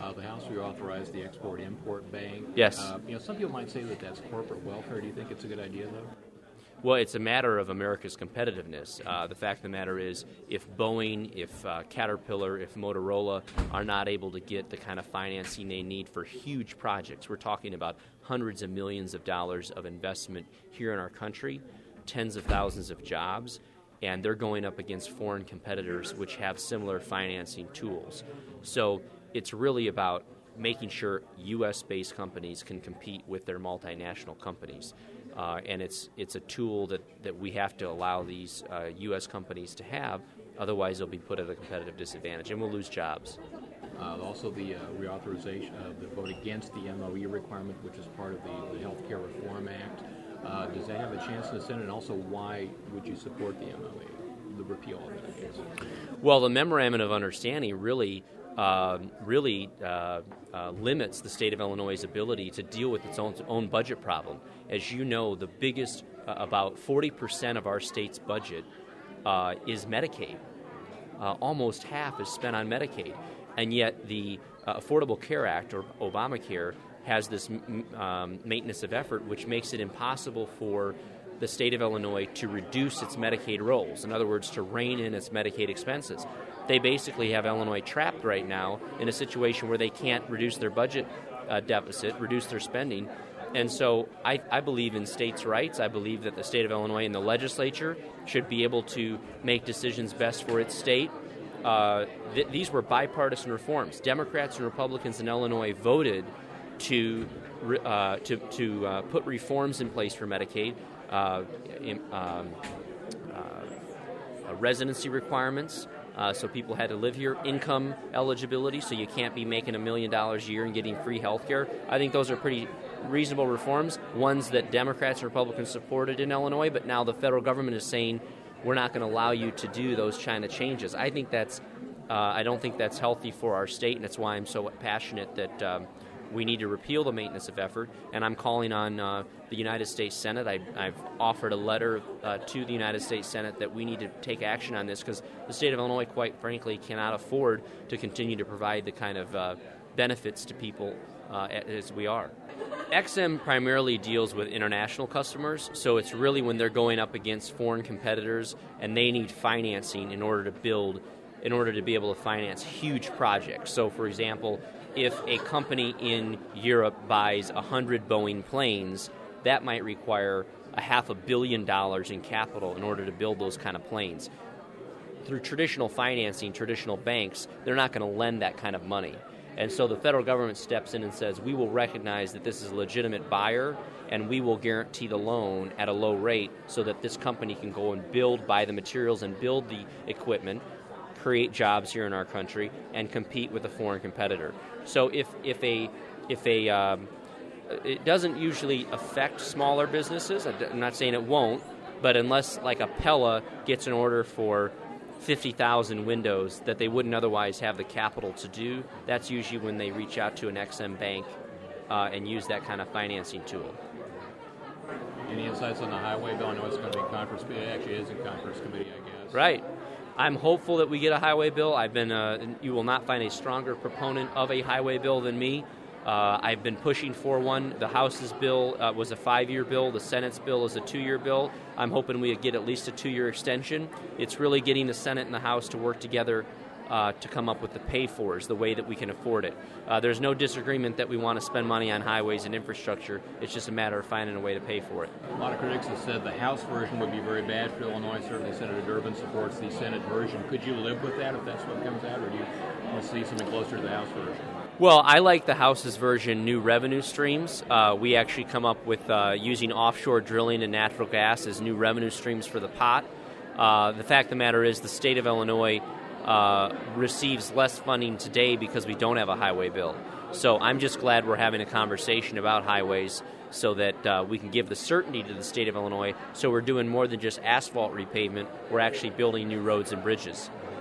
The House reauthorized the Export-Import Bank. Yes. Some people might say that that's corporate welfare. Do you think it's a good idea, though? Well, it's a matter of America's competitiveness. The fact of the matter is, if Boeing, if Caterpillar, if Motorola are not able to get the kind of financing they need for huge projects, we're talking about hundreds of millions of dollars of investment here in our country, tens of thousands of jobs, and they're going up against foreign competitors which have similar financing tools. So it's really about making sure U.S.-based companies can compete with their multinational companies. And it's a tool that we have to allow these U.S. companies to have, otherwise they'll be put at a competitive disadvantage and we'll lose jobs. Also the reauthorization of the vote against the MOE requirement, which is part of the Health Care Reform Act. Does that have a chance in the Senate? And also, why would you support the MOE, the repeal of it, I guess? Well, the Memorandum of Understanding really limits the state of Illinois' ability to deal with its own budget problem. As you know, the biggest, about 40% of our state's budget is Medicaid. Almost half is spent on Medicaid. And yet the Affordable Care Act, or Obamacare, has this maintenance of effort, which makes it impossible for the state of Illinois to reduce its Medicaid rolls. In other words, to rein in its Medicaid expenses. They basically have Illinois trapped right now in a situation where they can't reduce their budget deficit, reduce their spending. And so I believe in states' rights. I believe that the state of Illinois and the legislature should be able to make decisions best for its state. These were bipartisan reforms. Democrats and Republicans in Illinois voted to put reforms in place for Medicaid, residency requirements, so people had to live here, income eligibility, so you can't be making $1 million a year and getting free health care. I think those are pretty reasonable reforms, ones that Democrats and Republicans supported in Illinois, but now the federal government is saying we're not going to allow you to do those China changes. I think I don't think that's healthy for our state, and that's why I'm so passionate that we need to repeal the maintenance of effort, and I'm calling on the United States Senate. I've offered a letter to the United States Senate that we need to take action on this because the state of Illinois, quite frankly, cannot afford to continue to provide the kind of benefits to people as we are. XM primarily deals with international customers, so it's really when they're going up against foreign competitors and they need financing in order to be able to finance huge projects. So, for example, if a company in Europe buys 100 Boeing planes, that might require $500 million in capital in order to build those kind of planes. Through traditional financing, traditional banks, they're not going to lend that kind of money. And so the federal government steps in and says, we will recognize that this is a legitimate buyer, and we will guarantee the loan at a low rate so that this company can go and buy the materials and build the equipment, create jobs here in our country, and compete with a foreign competitor. So if it doesn't usually affect smaller businesses. I'm not saying it won't, but unless like a Pella gets an order for 50,000 windows that they wouldn't otherwise have the capital to do, that's usually when they reach out to an XM bank and use that kind of financing tool. Any insights on the highway bill? I know it's going to be in conference. It actually is in conference committee, I guess. Right. I'm hopeful that we get a highway bill. You will not find a stronger proponent of a highway bill than me. I've been pushing for one. The House's bill was a 5-year bill. The Senate's bill is a 2-year bill. I'm hoping we get at least a 2-year extension. It's really getting the Senate and the House to work together to come up with the pay-fors, the way that we can afford it. There's no disagreement that we want to spend money on highways and infrastructure. It's just a matter of finding a way to pay for it. A lot of critics have said the House version would be very bad for Illinois. Certainly Senator Durbin supports the Senate version. Could you live with that if that's what comes out, or do you want to see something closer to the House version? Well, I like the House's version, new revenue streams. We actually come up with using offshore drilling and natural gas as new revenue streams for the pot. The fact of the matter is the state of Illinois receives less funding today because we don't have a highway bill. So I'm just glad we're having a conversation about highways so that we can give the certainty to the state of Illinois so we're doing more than just asphalt repavement. We're actually building new roads and bridges.